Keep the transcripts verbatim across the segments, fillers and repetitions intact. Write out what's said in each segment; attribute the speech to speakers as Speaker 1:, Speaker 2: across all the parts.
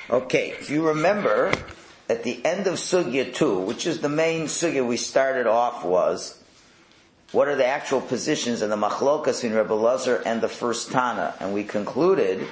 Speaker 1: Okay, if you remember, at the end of Sugya two, which is the main Sugya we started off was, what are the actual positions in the Machlokas between Rebbe Elazar and the first Tana? And we concluded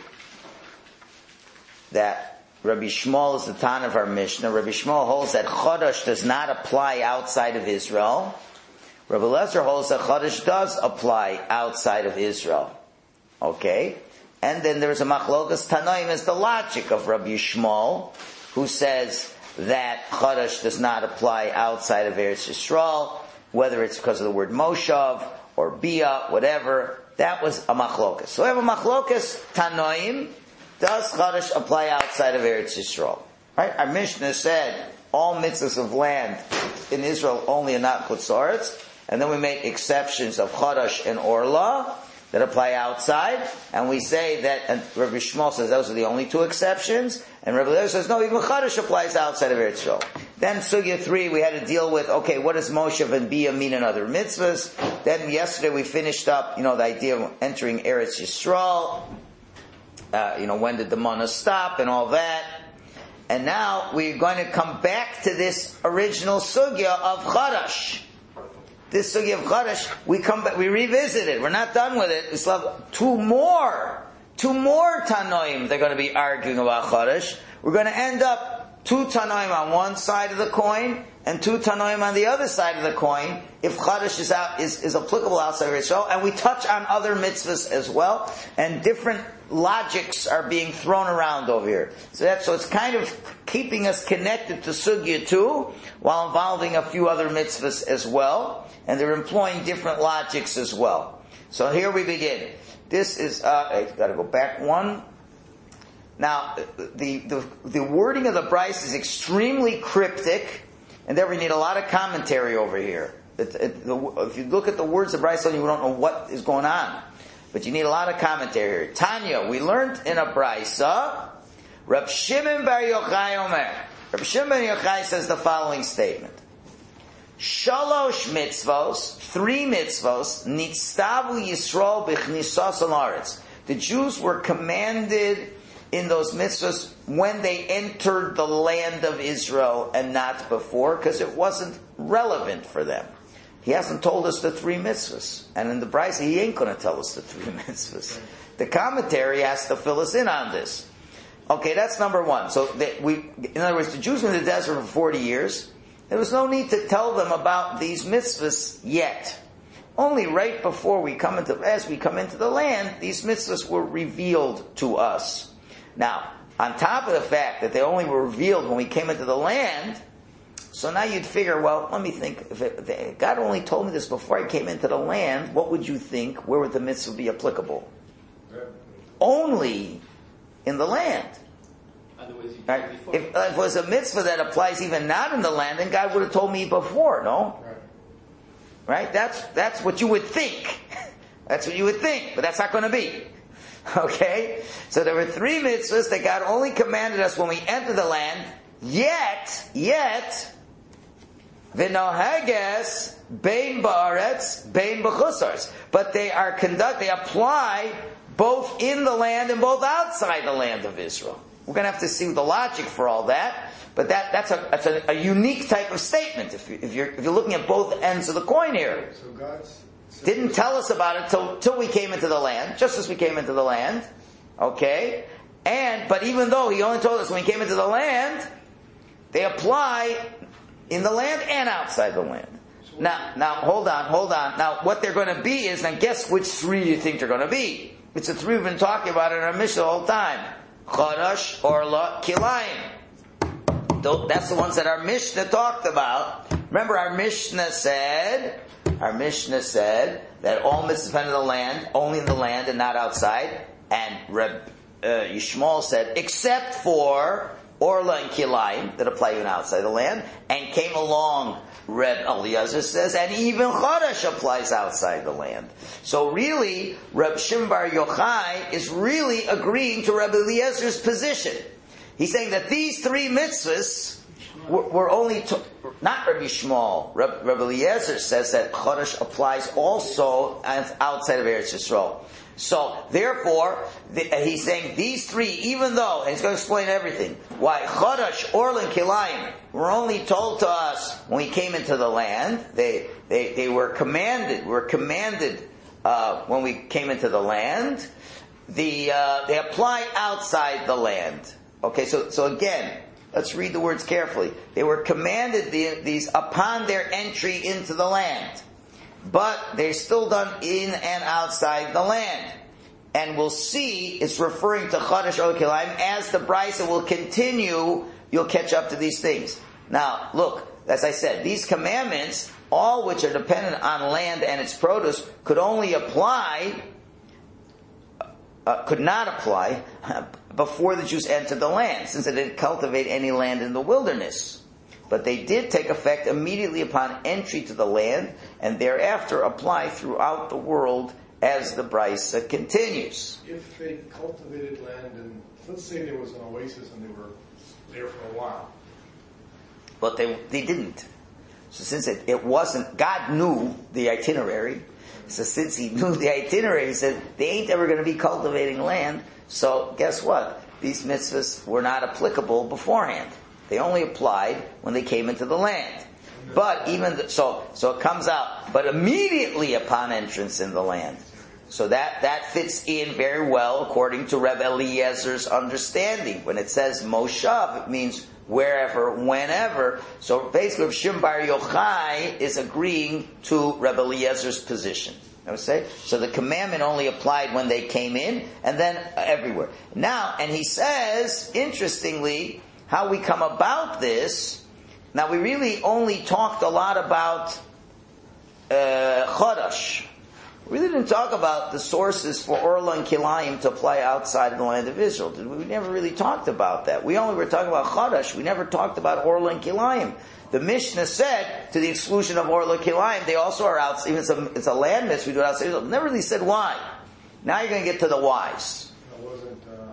Speaker 1: that Rabbi Shmuel is the Tana of our Mishnah. Rabbi Shmuel holds that Chodesh does not apply outside of Israel. Rebbe Elazar holds that Chodesh does apply outside of Israel. Okay? And then there's a Machlokas Tanoim as the logic of Rabbi Shmuel, who says that Chodesh does not apply outside of Eretz Yisrael, whether it's because of the word Moshav or Bia, whatever. That was a Machlokas. So we have a Machlokas Tanoim. Does Chodesh apply outside of Eretz Yisrael? Right? Our Mishnah said all mitzvahs of land in Israel only are not Chutzoretz, and then we make exceptions of Chodesh and Orla that apply outside, and we say that, and Rabbi Shmuel says those are the only two exceptions, and Rabbi Elazar says no, even Chodesh applies outside of Eretz Yisrael. Then Sugya three, we had to deal with, okay, what does Moshe and Bia mean in other mitzvahs? Then yesterday we finished up, you know, the idea of entering Eretz Yisrael, uh, you know, when did the Mana stop and all that. And now we're going to come back to this original Sugya of Chodesh. This Sugya of Chodesh, we come back, we revisit it. We're not done with it. We still have two more, two more Tanoim they're going to be arguing about Chodesh. We're going to end up two Tanoim on one side of the coin and two Tanoim on the other side of the coin if Chodesh is out, is, is applicable outside of Israel. And we touch on other mitzvahs as well, and different logics are being thrown around over here. So that's, so it's kind of keeping us connected to Sugya two while involving a few other mitzvahs as well. And they're employing different logics as well. So here we begin. This is, uh, I've got to go back one. Now, the, the, the wording of the Bryce is extremely cryptic, and therefore you need a lot of commentary over here. It, it, the, if you look at the words of Bryce, you don't know what is going on. But you need a lot of commentary here. Tanya, we learned in a Brisa, Reb Shimon bar Yochai Omer. Reb Shimon bar Yochai says the following statement. Shalosh mitzvos, three mitzvos, nitztavu Yisrael b'chnisas al-aretz. The Jews were commanded in those mitzvahs when they entered the land of Israel and not before, because it wasn't relevant for them. He hasn't told us the three mitzvahs. And in the Brisa, he ain't going to tell us the three mitzvahs. The commentary has to fill us in on this. Okay, that's number one. So that we, in other words, the Jews were in the desert for forty years. There was no need to tell them about these mitzvahs yet. Only right before we come into, as we come into the land, these mitzvahs were revealed to us. Now, on top of the fact that they only were revealed when we came into the land, so now you'd figure, well, let me think, if, it, if God only told me this before I came into the land, what would you think? Where would the mitzvah be applicable? Yeah. Only in the land. Right? If, uh, if it was a mitzvah that applies even not in the land, then God would have told me before, no? Right? Right? That's, that's what you would think. That's what you would think, but that's not going to be. Okay? So there were three mitzvahs that God only commanded us when we enter the land, yet, yet, v'nohages bein ba'aretz, bein b'chusars. But they are conduct, they apply both in the land and both outside the land of Israel. We're going to have to see the logic for all that, but that, that's, a, that's a, a unique type of statement if, you, if, you're, if you're looking at both ends of the coin here.
Speaker 2: So God's
Speaker 1: didn't tell us about it till, till we came into the land, just as we came into the land, okay? And, but even though He only told us when we came into the land, they apply in the land and outside the land. Now, now, hold on, hold on. Now, what they're going to be is, now guess which three you think they're going to be. It's the three we've been talking about in our Mishnah the whole time. Chodesh, Orla, Kilayim. That's the ones that our Mishnah talked about. Remember, our Mishnah said, our Mishnah said that all mitzvahs depend on the land, only in the land and not outside. And Reb uh, Yishmael said, except for Orla and Kilayim that apply even outside the land. And came along, Reb Eliezer says, and even Chodesh applies outside the land. So really, Reb Shimon bar Yochai is really agreeing to Reb Eliezer's position. He's saying that these three mitzvahs were, were only to, not Rabbi Shmuel. Rabbi, Rabbi Eliezer says that Chodesh applies also outside of Eretz Yisrael. So, therefore, the, he's saying these three, even though, and he's going to explain everything, why Chodesh, Orla, and Kilayim were only told to us when we came into the land. They they, they were commanded, were commanded uh, when we came into the land. The uh, they apply outside the land. Okay, so so again, let's read the words carefully. They were commanded the, these upon their entry into the land. But they're still done in and outside the land. And we'll see it's referring to Chodesh Or Kilayim. As the Brisa will continue, you'll catch up to these things. Now, look, as I said, these commandments, all which are dependent on land and its produce, could only apply, uh, could not apply before the Jews entered the land, since they didn't cultivate any land in the wilderness. But they did take effect immediately upon entry to the land, and thereafter apply throughout the world as the Brisa continues.
Speaker 2: If they cultivated land, and let's say there was an oasis and they were there for a while.
Speaker 1: But they they didn't. So since it, it wasn't, God knew the itinerary. So since He knew the itinerary, He said, they ain't ever going to be cultivating land. So guess what? These mitzvahs were not applicable beforehand. They only applied when they came into the land. But even the, so, so it comes out. But immediately upon entrance in the land. So that that fits in very well according to Reb Eliezer's understanding. When it says Moshav, it means wherever, whenever. So basically, Reb Shimon Bar Yochai is agreeing to Reb Eliezer's position. I would say so. The commandment only applied when they came in, and then everywhere. Now, and he says, interestingly, how we come about this. Now, we really only talked a lot about uh, Chodesh. We really didn't talk about the sources for Orla and Kilayim to apply outside of the land of Israel. We never really talked about that. We only were talking about Chodesh. We never talked about Orla and Kilayim. The Mishnah said, to the exclusion of Orla and Kilayim, they also are outside. Even it's a, it's a land mitzvah, we do it outside Israel. Never really said why. Now you're going to get to the whys.
Speaker 2: It wasn't uh,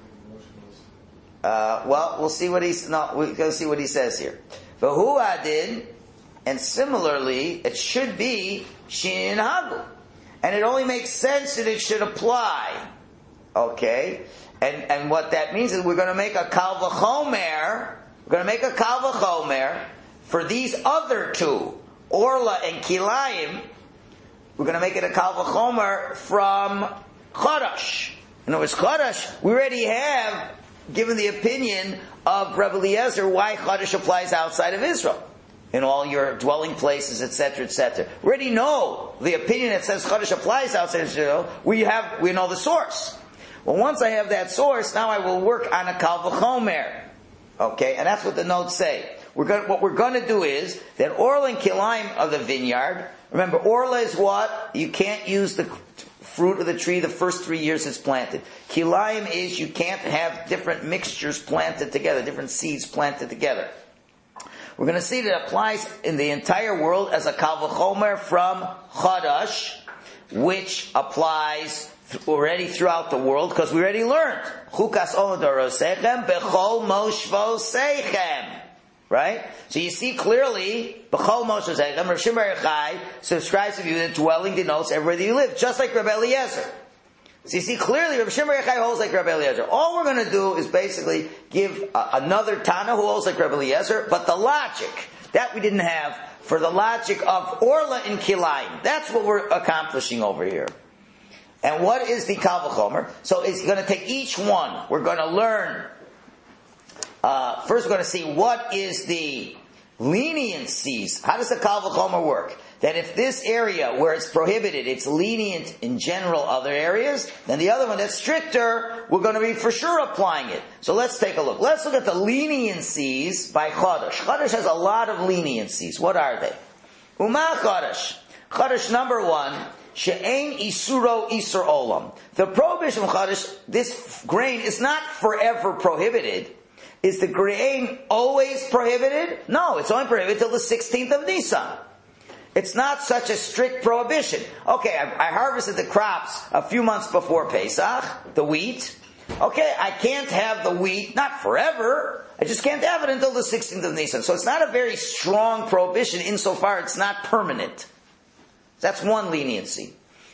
Speaker 1: Uh, well, we'll see what he's, no, we're going to see what he says here. V'hu adin, and similarly, it should be shin hagu. And it only makes sense that it should apply. Okay? And, and what that means is we're going to make a kal v'chomer, we're going to make a kal v'chomer for these other two, Orla and Kilayim. We're going to make it a kal v'chomer from Chodesh. In other words, Chodesh, we already have given the opinion of Rebbe Eliezer why Chodesh applies outside of Israel. In all your dwelling places, et cetera, et cetera. We already know the opinion that says Chodesh applies outside of Israel. We have, we know the source. Well, once I have that source, now I will work on a kal v'chomer. Okay? And that's what the notes say. We're going, what we're going to do is that Orla and Kilayim of the vineyard. Remember, Orla is what? You can't use the fruit of the tree the first three years it's planted. Kilayim is you can't have different mixtures planted together, different seeds planted together. We're going to see that it applies in the entire world as a kal v'chomer from Chodesh, which applies already throughout the world, because we already learned. Chukas olodorosechem bechol moshvosechem. Right? So you see clearly, bechol moshvosechem, Rav Shimon Bar Yochai subscribes to you that dwelling denotes everywhere that you live, just like Rebbe Eliezer. So you see clearly, Rav Shimon Bar Yochai holds like Rebbe Eliezer. All we're going to do is basically give uh, another Tana who holds like Rebbe Eliezer, but the logic that we didn't have for the logic of Orla and Kilayim. That's what we're accomplishing over here. And what is the kal v'chomer? So it's going to take each one. We're going to learn. Uh, first, we're going to see what is the leniencies. How does the kal v'chomer work? That if this area where it's prohibited, it's lenient in general other areas, then the other one that's stricter, we're going to be for sure applying it. So let's take a look. Let's look at the leniencies by Chodesh. Chodesh has a lot of leniencies. What are they? Uma Chodesh. Chodesh number one, she'ein isuro isur olam. The prohibition of Chodesh, this grain is not forever prohibited. Is the grain always prohibited? No, it's only prohibited till the sixteenth of Nisan. It's not such a strict prohibition. Okay, I, I harvested the crops a few months before Pesach, the wheat. okay, I can't have the wheat, not forever. I just can't have it until the sixteenth of Nisan. So it's not a very strong prohibition insofar it's not permanent. That's one leniency.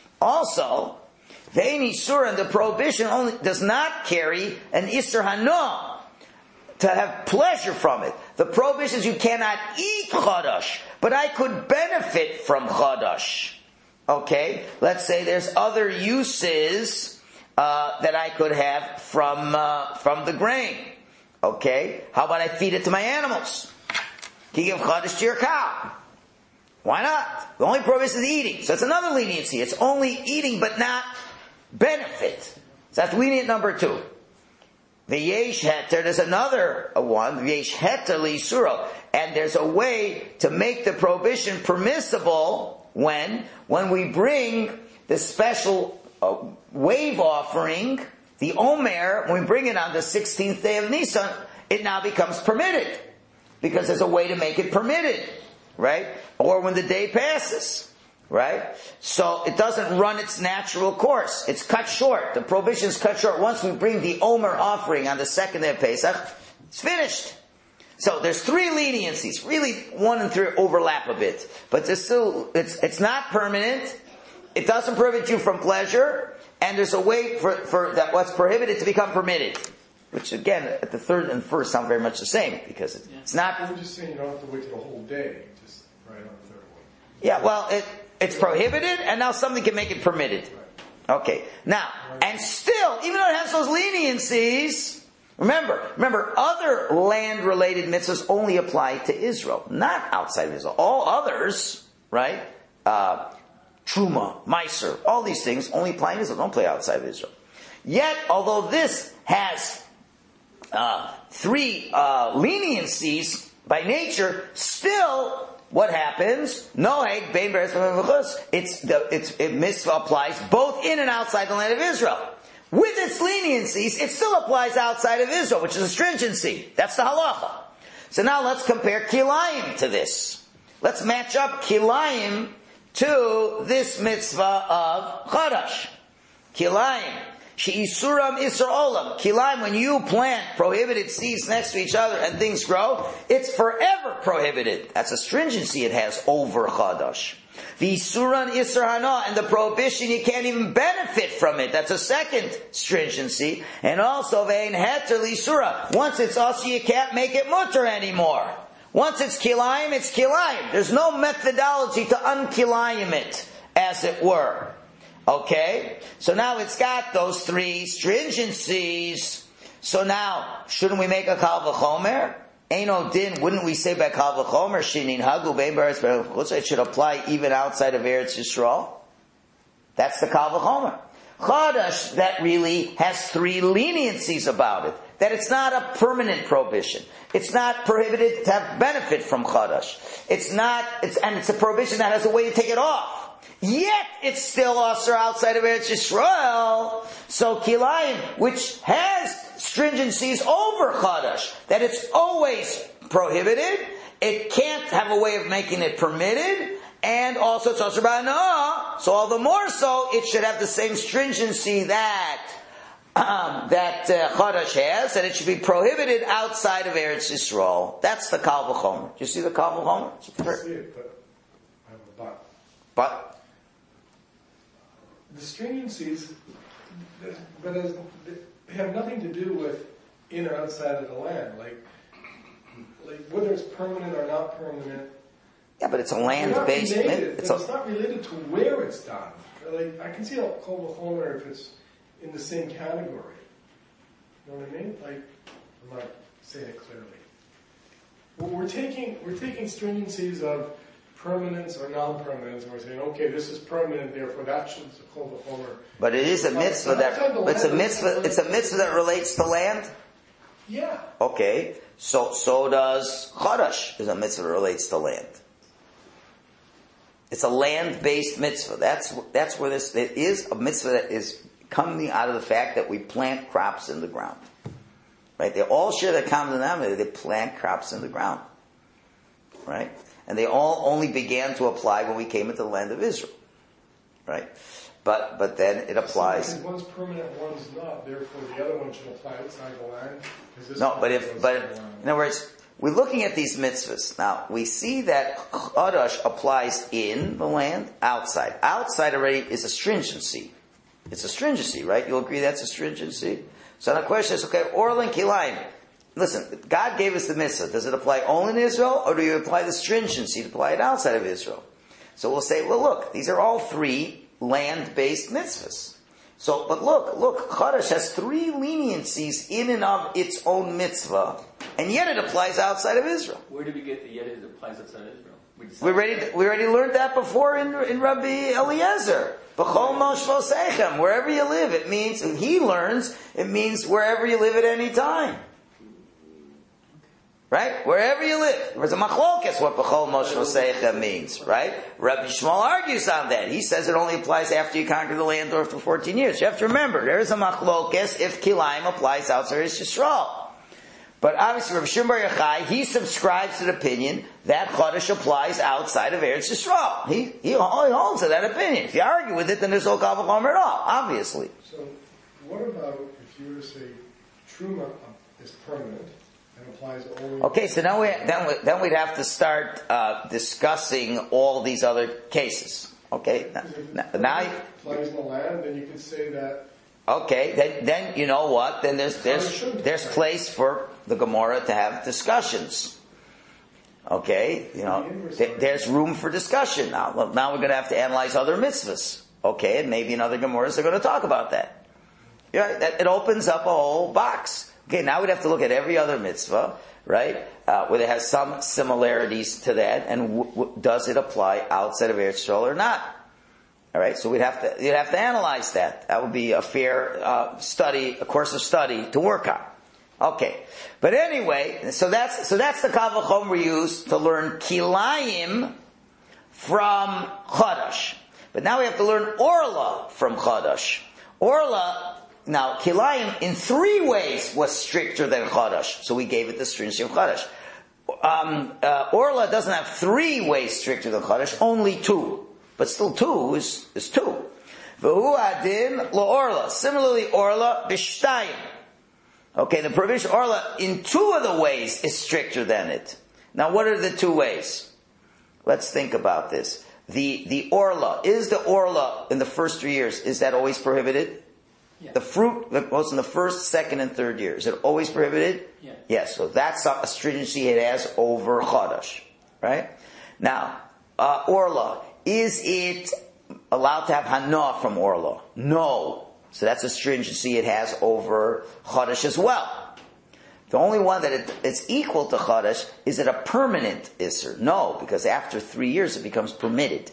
Speaker 1: Also, the Isur and the prohibition only does not carry an Isur Hana to have pleasure from it. The prohibition is you cannot eat Chadash, but I could benefit from Chadash. Okay? Let's say there's other uses uh, that I could have from uh, from the grain. Okay? How about I feed it to my animals? Can you give Chadash to your cow? Why not? The only prohibition is eating. So it's another leniency. It's only eating but not benefit. So that's lenient number two. The yesh heter, there's another one, yesh heter li'isuro, and there's a way to make the prohibition permissible when, when we bring the special uh, wave offering, the Omer, when we bring it on the sixteenth day of Nisan, it now becomes permitted. Because there's a way to make it permitted, right? Or when the day passes. Right? So it doesn't run its natural course. It's cut short. The prohibition is cut short. Once we bring the Omer offering on the second day of Pesach, it's finished. So there's three leniencies. Really, one and three overlap a bit. But there's still, it's, it's not permanent. It doesn't prohibit you from pleasure. And there's a way for, for that what's prohibited to become permitted. Which again, at the third and first sound very much the same. Because it, it's not...
Speaker 2: I'm just saying you don't have to wait till the whole day. Just right on the third one.
Speaker 1: Yeah, well, it... It's prohibited, and now something can make it permitted. Okay. Now, and still, even though it has those leniencies, remember, remember, other land-related mitzvahs only apply to Israel, not outside of Israel. All others, right, uh, Truma, Meiser, all these things only apply in Israel, don't play outside of Israel. Yet, although this has uh, three uh, leniencies by nature, still... What happens? Noeg bein beretz v'chutz. It's the it's it mitzvah applies both in and outside the land of Israel. With its leniencies, it still applies outside of Israel, which is a stringency. That's the halacha. So now let's compare kilayim to this. Let's match up kilayim to this mitzvah of chadash. Kilayim. She'isuram isur olam. Kilayim, when you plant prohibited seeds next to each other and things grow, it's forever prohibited. That's a stringency it has over chadash. The isuran isur hana, and the prohibition, you can't even benefit from it. That's a second stringency. And also, ve'en heter l'isura. Once it's also, you can't make it mutter anymore. Once it's kilayim, it's kilayim. There's no methodology to unkilayim it, as it were. Okay? So now it's got those three stringencies. So now, shouldn't we make a kal v'chomer? Eino din, wouldn't we say by kal v'chomer, shinin hagu bein beretz v'chutz, it should apply even outside of Eretz Yisrael? That's the kal v'chomer. Chadash, that really has three leniencies about it. That it's not a permanent prohibition. It's not prohibited to have benefit from chadash. It's not, it's, and it's a prohibition that has a way to take it off. Yet, it's still also outside of Eretz Yisrael. So, kilayim, which has stringencies over chadash, that it's always prohibited, it can't have a way of making it permitted, and also it's also ba'ana, so all the more so, it should have the same stringency that um, that uh, chadash has, and it should be prohibited outside of Eretz Yisrael. That's the kal v'chomer. Do you see the kal v'chomer?
Speaker 2: I see it, but I have a but.
Speaker 1: But?
Speaker 2: The stringencies, but as, they have nothing to do with in or outside of the land. Like, like whether it's permanent or not permanent.
Speaker 1: Yeah, but it's a land-based.
Speaker 2: It's,
Speaker 1: it's, a,
Speaker 2: it's not related to where it's done. Like, I can see a kol v'chomer if it's in the same category. You know what I mean? Like, I'm not saying it clearly. Well, we're taking we're taking stringencies of permanence or non-permanence, and we're saying, okay, this is permanent, therefore that should be a kol v'chomer.
Speaker 1: But it is a mitzvah that it's a mitzvah. It's a mitzvah that relates to land.
Speaker 2: Yeah.
Speaker 1: Okay, so so does chadash is a mitzvah that relates to land. It's a land-based mitzvah. That's that's where this it is a mitzvah that is coming out of the fact that we plant crops in the ground. Right? They all share the common denominator. They plant crops in the ground. Right? And they all only began to apply when we came into the land of Israel. Right? but but then it applies.
Speaker 2: So one's permanent, one's not. Therefore, the other one should apply outside the land. This
Speaker 1: No, but if but in other words, we're looking at these mitzvahs now. We see that Chodesh applies in the land, outside. Outside already is a stringency. It's a stringency, right? You'll agree that's a stringency. So the question is, okay, Orla and Kilayim. Listen, God gave us the mitzvah. Does it apply only in Israel, or do you apply the stringency to apply it outside of Israel? So we'll say, well, look, these are all three land-based mitzvahs. So, but look, look, Chodesh has three leniencies in and of its own mitzvah, and yet it applies outside of Israel.
Speaker 3: Where did we get the yet it applies outside of Israel? We,
Speaker 1: we already we already learned that before in in Rabbi Eliezer. B'chol moshvo seichem, wherever you live, it means, and he learns, it means wherever you live at any time. Right? Wherever you live. There's a machlokes what b'chol moshvo seichem means, right? Rabbi Shmuel argues on that. He says it only applies after you conquer the land or for fourteen years. You have to remember, there is a machlokes if Kilayim applies outside Yisrael. But obviously, Rabbi Shimon Bar Yochai, he subscribes to the opinion that Chodesh applies outside of Eretz Yisrael. He, he, he holds to that opinion. If you argue with it, then there's no Kal V'chomer at all, obviously.
Speaker 2: So, what about if you were to say Truma is permanent and applies only...
Speaker 1: Okay, so now we, then, we, then we'd have to start uh, discussing all these other cases. Okay, now, now you...
Speaker 2: applies in the land, then you could say that...
Speaker 1: Okay, then, then you know what? Then there's there's there's place for the Gemara to have discussions. Okay, you know, th- there's room for discussion now. Well, now we're going to have to analyze other mitzvahs. Okay, and maybe in other Gemaras they're going to talk about that. Yeah, that it opens up a whole box. Okay, now we'd have to look at every other mitzvah, right? Uh, where it has some similarities to that, and w- w- does it apply outside of Eretz Yisrael or not? All right, so we'd have to you'd have to analyze that. That would be a fair uh, study, a course of study to work on. Okay, but anyway, so that's so that's the Kal V'chomer we use to learn Kilayim from Chodesh. But now we have to learn Orla from Chodesh. Orla, now Kilayim in three ways was stricter than Chodesh, so we gave it the stringency of Chodesh. Um, uh, Orla doesn't have three ways stricter than Chodesh, only two. But still two is, is two. V'hu adin lo-orla. Similarly, orla b'shtayim. Okay, the provision orla in two of the ways is stricter than it. Now what are the two ways? Let's think about this. The, the orla, is the orla in the first three years, is that always prohibited?
Speaker 3: Yeah.
Speaker 1: The fruit that goes in the first, second, and third year, is it always prohibited?
Speaker 3: Yeah.
Speaker 1: Yes, so that's a stringency it has over Chodesh. Right? Now, uh, orla, is it allowed to have hana from Orla? No. So that's a stringency it has over Chodesh as well. The only one that it, it's equal to Chodesh, is it a permanent Isser? No, because after three years it becomes permitted.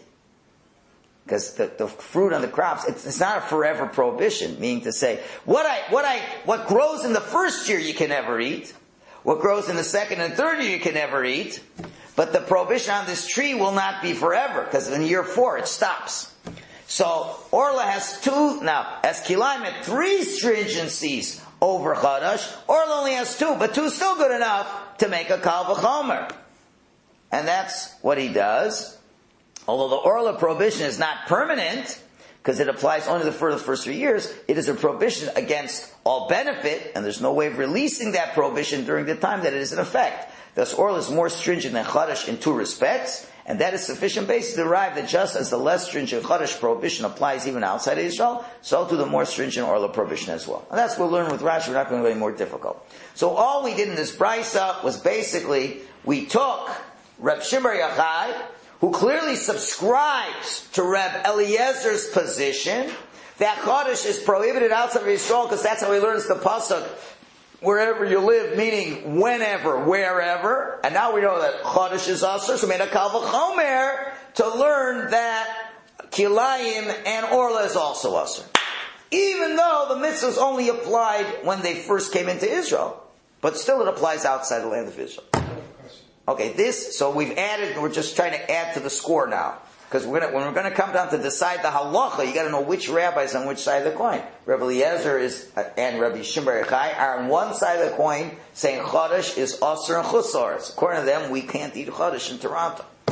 Speaker 1: Because the, the fruit on the crops, it's, it's not a forever prohibition, meaning to say, what I, what I, what grows in the first year you can never eat, what grows in the second and third year you can never eat, but the prohibition on this tree will not be forever, because in year four it stops. So, Orla has two, now, as Kilayim had three stringencies over Chodesh, Orla only has two, but two is still good enough to make a Kal V'chomer. And that's what he does. Although the Orla prohibition is not permanent, because it applies only for the first three years, it is a prohibition against all benefit, and there's no way of releasing that prohibition during the time that it is in effect. Thus, Orla is more stringent than Chodesh in two respects, and that is sufficient basis to derive that just as the less stringent Chodesh prohibition applies even outside of Israel, so to the more stringent Orla prohibition as well. And that's what we'll learn with Rashi. We're not going to go any more difficult. So all we did in this brisa was basically, we took Reb Shimon Bar Yochai, who clearly subscribes to Reb Eliezer's position, that Chodesh is prohibited outside of Israel, because that's how he learns the pasuk, wherever you live, meaning whenever, wherever. And now we know that Chodesh is Asur, so we made a Kal V'chomer to learn that Kilayim and Orla is also Asur. Even though the mitzvahs only applied when they first came into Israel. But still it applies outside the land of Israel. Okay, this, so we've added, we're just trying to add to the score now. Because we're gonna, when we're going to come down to decide the halacha, you got to know which rabbis on which side of the coin. Rabbi Eliezer is and Rabbi Shimon Bar Yochai are on one side of the coin saying Chodesh is Asur and Chusar. According to them, we can't eat Chodesh in Toronto.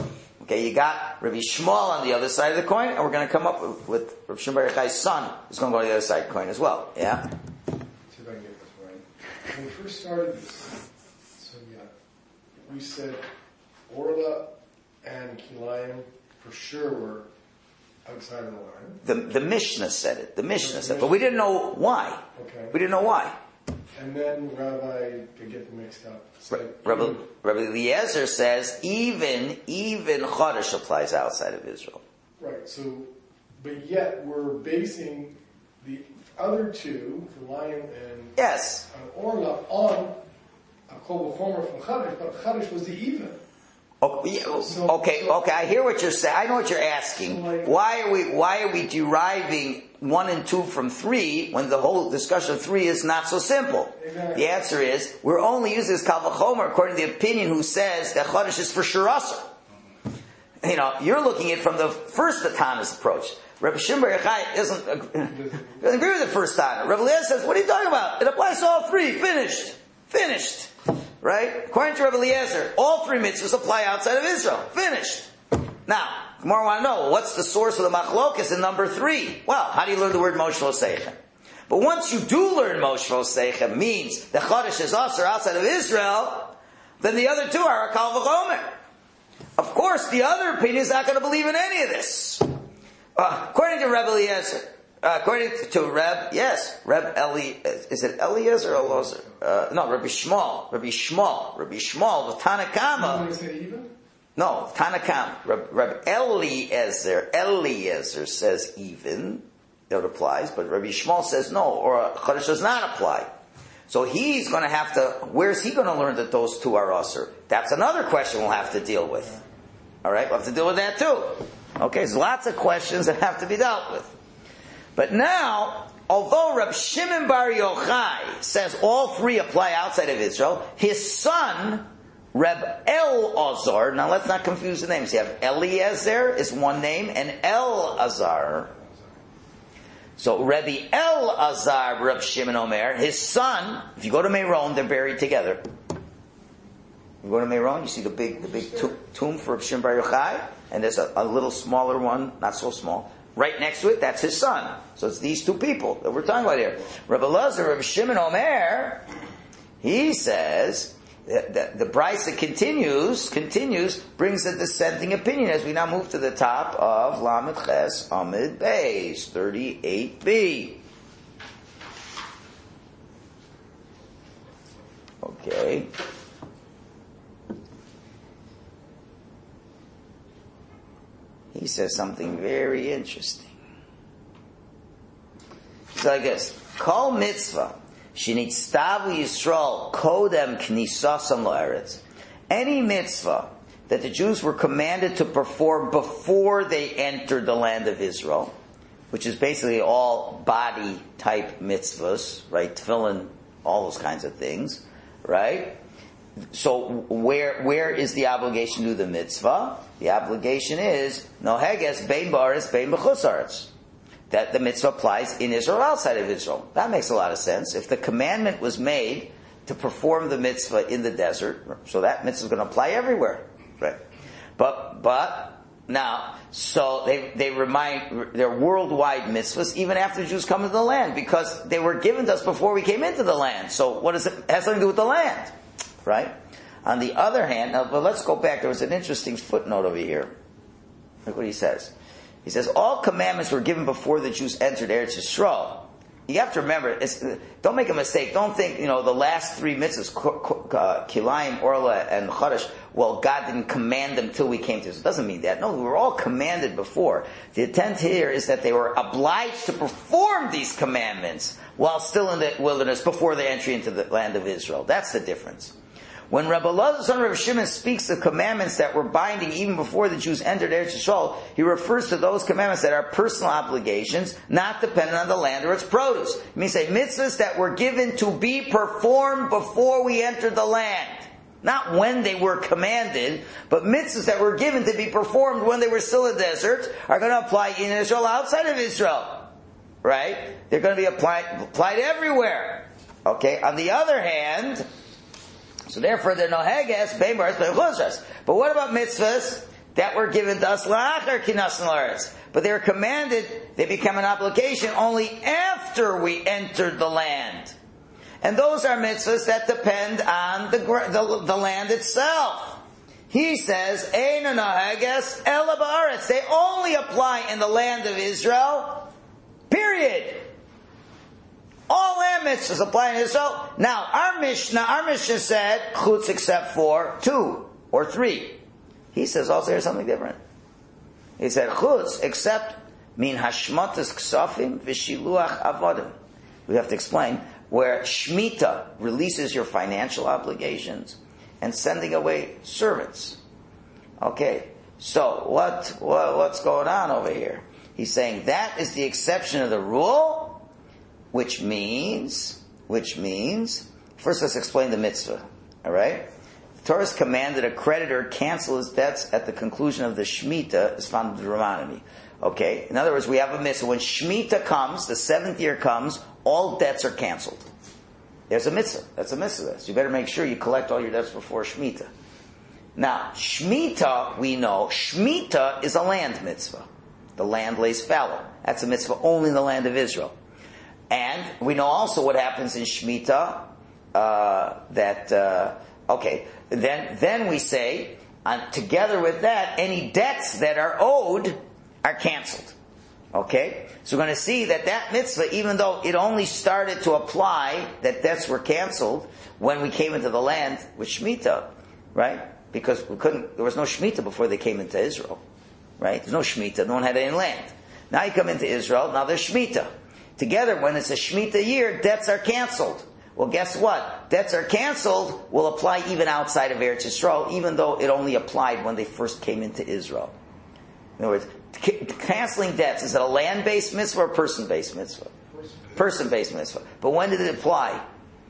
Speaker 1: Okay, you got Rabbi Shmuel on the other side of the coin, and we're going to come up with, with Rabbi Shimon Bar Yochai's son, who's going to go to the other side of the coin as well. Yeah?
Speaker 2: See if I can get this right. When we first started this, so yeah, we said Orla and Kilayim for sure were outside of the line.
Speaker 1: The, the Mishnah said it. The Mishnah said it. But we didn't know why.
Speaker 2: Okay.
Speaker 1: We didn't know why.
Speaker 2: And then Rabbi could get them mixed up. Said,
Speaker 1: Rabbi, Rabbi Eliezer says even, even Chodesh applies outside of Israel.
Speaker 2: Right, so, but yet we're basing the other two, the lion and
Speaker 1: Yes.
Speaker 2: uh, Orla, on a Kol V'chomer from Chodesh, but Chodesh was the even.
Speaker 1: Okay, yeah, okay, okay, I hear what you're saying. I know what you're asking. Why are we, why are we deriving one and two from three when the whole discussion of three is not so simple?
Speaker 2: Exactly.
Speaker 1: The answer is, we're only using this Kal V'chomer according to the opinion who says that Chodesh is for sure Asur. You know, you're looking at it from the first Tana's approach. Rabbi Shimon Bar Yochai doesn't agree, doesn't agree with the first Tana. Rabbi Eliezer says, what are you talking about? It applies to all three. Finished. Finished. Right? According to Rabbi Eliezer, all three mitzvahs apply outside of Israel. Finished. Now, Gemara want to know, what's the source of the machlokas in number three? Well, how do you learn the word Moshe V'Seichem? But once you do learn Moshe V'Seichem means the Chodesh is Asur outside of Israel, then the other two are a Kal V'chomer. Of course, the other opinion is not going to believe in any of this. Uh, according to Rabbi Eliezer, Uh, according to Reb, yes, Reb Eli, is it Eliezer or Eliezer? Uh, no, Rabbi Shmuel, Rabbi Shmuel, Rabbi Shmuel, the Tanakama.
Speaker 2: You say even?
Speaker 1: No, Tanakama. Reb, Reb Eliezer, Eliezer says even, that applies, but Rabbi Shmuel says no, or Chodesh does not apply. So he's going to have to, where's he going to learn that those two are Asur? That's another question we'll have to deal with. Alright, we'll have to deal with that too. Okay, there's lots of questions that have to be dealt with. But now, although Reb Shimon Bar Yochai says all three apply outside of Israel, his son, Reb Elazar, now let's not confuse the names. You have Eliezer is one name, and Elazar. So Rebbe Elazar, Reb Shimon Omer, his son, if you go to Meron, they're buried together. You go to Meron, you see the big, the big to- tomb for Reb Shimon Bar Yochai, and there's a, a little smaller one, not so small. Right next to it, that's his son. So it's these two people that we're talking about here. Rabbi Elazar, Rabbi Shimon Omer, he says that the, the Brisa continues, continues, brings a dissenting opinion as we now move to the top of Lamed Ches Amid Beis, thirty-eight b. Okay. He says something very interesting. It's like this. Kol mitzvah, shenitztavu Yisrael kodem knisasam la'eretz. Any mitzvah that the Jews were commanded to perform before they entered the land of Israel, which is basically all body type mitzvahs, right? Tefillin, all those kinds of things, right? So where where is the obligation to the mitzvah? The obligation is noheges bein ba'aretz bein b'chutz haaretz. That the mitzvah applies in Israel, outside of Israel. That makes a lot of sense. If the commandment was made to perform the mitzvah in the desert, so that mitzvah is going to apply everywhere, right? But but now, so they they remind they're worldwide mitzvahs even after the Jews come into the land because they were given to us before we came into the land. So what does it, it has something to do with the land? Right? On the other hand, now, but let's go back. There was an interesting footnote over here. Look what he says. He says, all commandments were given before the Jews entered Eretz Yisrael. You have to remember, it's, don't make a mistake. Don't think, you know, the last three mitzvahs, uh, Kilayim, Orla, and Chodesh, well, God didn't command them till we came to this. It doesn't mean that. No, we were all commanded before. The intent here is that they were obliged to perform these commandments while still in the wilderness before the entry into the land of Israel. That's the difference. When Rabbi Elazar, son of Rabbi Shimon, speaks of commandments that were binding even before the Jews entered Eretz Yisrael, he refers to those commandments that are personal obligations, not dependent on the land or its produce. It means say mitzvahs that were given to be performed before we entered the land. Not when they were commanded, but mitzvahs that were given to be performed when they were still in the desert are going to apply in Israel, outside of Israel. Right? They're going to be applied, applied everywhere. Okay? On the other hand, so therefore, they're no heges, bein ba'aretz, bein b'chutz haaretz. But what about mitzvahs that were given to us la'achar kinas l'Eretz. But they were commanded, they become an obligation only after we entered the land. And those are mitzvahs that depend on the, the, the land itself. He says, Eina nahages ela ba'aretz. They only apply in the land of Israel, period. All land mitzvahs apply in Israel. Now, our Mishnah, our Mishnah said, chutz except for two or three. He says also here's something different. He said, chutz except min hashmatas ksafim v'shiluach avodim. We have to explain where Shemitah releases your financial obligations and sending away servants. Okay, so what, what what's going on over here? He's saying that is the exception of the rule, which means, which means, first let's explain the mitzvah, alright? The Torah has commanded a creditor cancel his debts at the conclusion of the Shemitah, is found in Deuteronomy. Okay, in other words, we have a mitzvah. When Shemitah comes, the seventh year comes, all debts are canceled. There's a mitzvah. That's a mitzvah. So you better make sure you collect all your debts before Shemitah. Now, Shemitah, we know, Shemitah is a land mitzvah. The land lays fallow. That's a mitzvah only in the land of Israel. And we know also what happens in Shemitah, uh, that, uh, okay, then, then we say, uh, together with that, any debts that are owed are canceled. Okay? So we're going to see that that mitzvah, even though it only started to apply, that debts were canceled when we came into the land with Shemitah, right? Because we couldn't, there was no Shemitah before they came into Israel, right? There's no Shemitah, no one had any land. Now you come into Israel, now there's Shemitah. Together, when it's a Shemitah year, debts are canceled. Well, guess what? Debts are canceled will apply even outside of Eretz Yisrael, even though it only applied when they first came into Israel. In other words, c- canceling debts, is it a land-based mitzvah or person-based mitzvah? Person-based mitzvah. But when did it apply?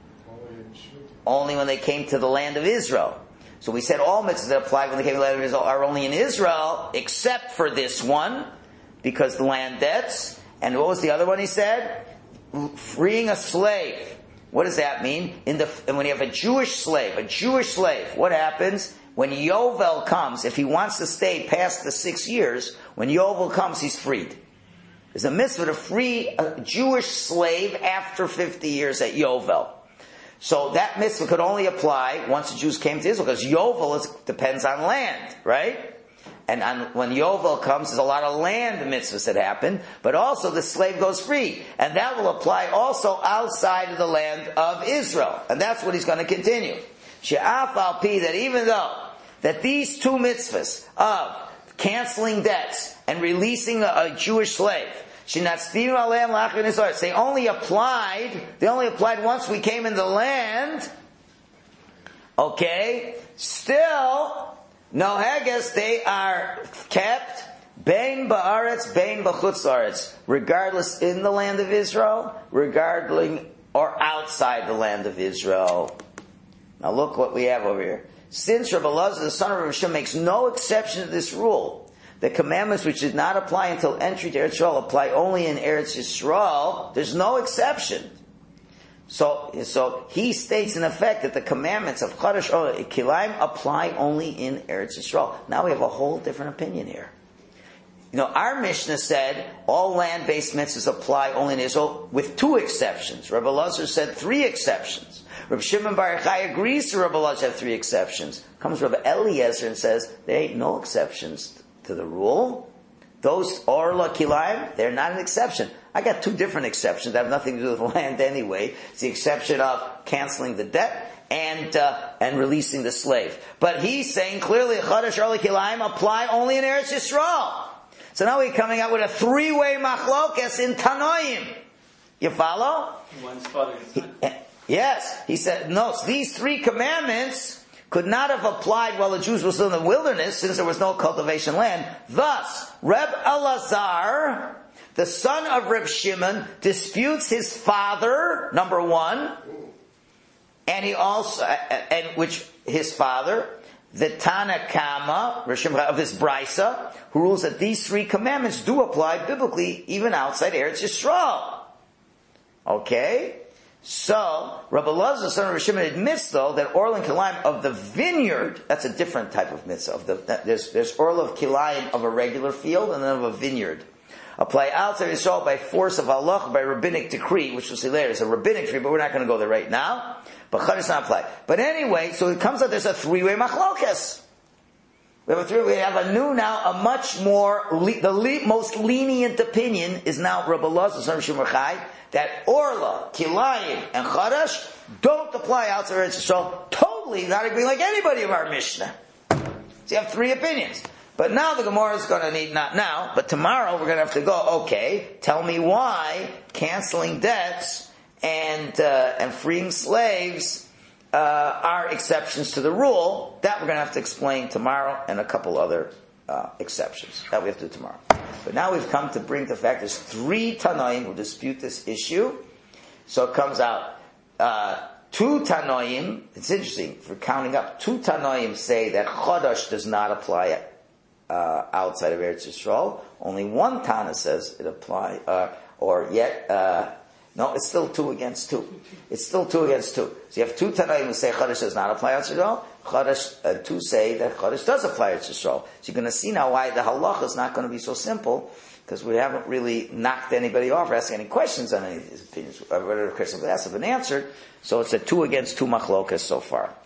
Speaker 1: Only when they came to the land of Israel. So we said all mitzvahs that apply when they came to the land of Israel are only in Israel, except for this one, because the land debts. And what was the other one he said? Freeing a slave. What does that mean? In the, when you have a Jewish slave, a Jewish slave, what happens? When Yovel comes, if he wants to stay past the six years, when Yovel comes, he's freed. There's a mitzvah to free a Jewish slave after fifty years at Yovel. So that mitzvah could only apply once the Jews came to Israel, because Yovel is, depends on land, right? And on, when Yovel comes, there's a lot of land mitzvahs that happen, but also the slave goes free. And that will apply also outside of the land of Israel. And that's what he's going to continue. She'af al pi, that even though that these two mitzvahs of canceling debts and releasing a, a Jewish slave, they only applied, they only applied once we came in the land, okay, still, no haggis, they are kept, bein ba'aretz, bein b'chutz la'aretz, regardless in the land of Israel, regardless or outside the land of Israel. Now look what we have over here. Since Rabbi Elazar, the son of Rabbi Shimon, makes no exception to this rule, the commandments which did not apply until entry to Eretz Yisrael apply only in Eretz Yisrael, there's no exception. So, so he states in effect that the commandments of Chodesh Kilayim apply only in Eretz Yisrael. Now we have a whole different opinion here. You know, our Mishnah said all land-based mitzvahs apply only in Israel with two exceptions. Rabbi Elazar said three exceptions. Rabbi Shimon Bar Yochai agrees to Rabbi Elazar have three exceptions. Comes Rabbi Eliezer and says there ain't no exceptions to the rule. Those Orla Kilayim, they're not an exception. I got two different exceptions that have nothing to do with land anyway. It's the exception of canceling the debt and uh, and releasing the slave. But he's saying clearly Chodesh Orla Kilayim apply only in Eretz Yisrael. So now we're coming out with a three-way machlokes in Tanoim. You follow?
Speaker 3: One's father and son.
Speaker 1: Yes, he said, no, these three commandments could not have applied while the Jews were still in the wilderness, since there was no cultivation land. Thus, Reb Elazar, the son of Reb Shimon, disputes his father, number one, and he also, and which his father, the Tana Kama, of this Brisa, who rules that these three commandments do apply biblically even outside Eretz Yisrael. Okay? So, Rabbi Elazar, son of Rav Shimon, admits though that Orla and Kilayim of the vineyard, that's a different type of mitzvah. Of the, that, there's, there's Orla of Kilayim of a regular field and then of a vineyard. Apply outside Yisrael by force of halach, by rabbinic decree, which we'll see later. It's a rabbinic decree, but we're not going to go there right now. But Chodesh not apply. But anyway, so it comes out there's a three-way machlokes. We have a three. We have a new now, a much more le, the le, most lenient opinion is now Rabbi Elazar son of Shimon Chai that Orla, Kilayim, and Chodesh don't apply outside Eretz Yisrael. Totally not agree like anybody of our Mishnah. So you have three opinions. But now the Gemara is going to need, not now, but tomorrow we're going to have to go, okay, tell me why canceling debts and uh, and freeing slaves uh, are exceptions to the rule. That we're going to have to explain tomorrow, and a couple other uh, exceptions. That we have to do tomorrow. But now we've come to bring the fact there's three Tanoim who dispute this issue. So it comes out, uh, two Tanoim, it's interesting, for counting up, two Tanoim say that Chodesh does not apply Uh, outside of Eretz Yisrael. Only one Tana says it apply, uh, or yet, uh, no, it's still two against two. It's still two against two. So you have two Tanaim who say Chodesh does not apply outside Yisrael. Chodesh, uh, two say that Chodesh does apply Eretz Yisrael. So you're going to see now why the halacha is not going to be so simple, because we haven't really knocked anybody off or asked any questions on any of these opinions. Whatever questions we asked have been answered. So it's a two against two machlokas so far.